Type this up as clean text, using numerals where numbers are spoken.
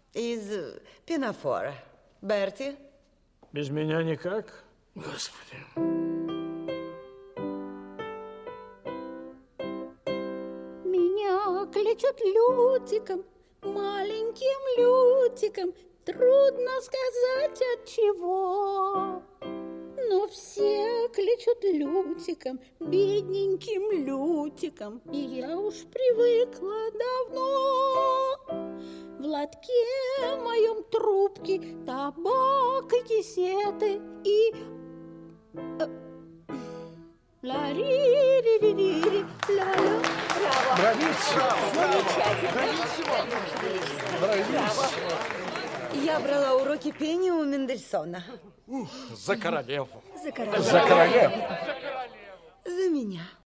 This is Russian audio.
из Пинофора. Берти? Без меня никак, Господи. Меня кличут Лютиком, маленьким Лютиком. Трудно сказать от чего. Но все кличут Лютиком, бедненьким Лютиком. И я уж привыкла давно. В лотке моем трубки, табак и кисеты. И... ла-ри-ри-ри-ри-ри, ла-ла. Я брала уроки пения у Мендельсона. За королеву. За королеву. За королеву. За меня.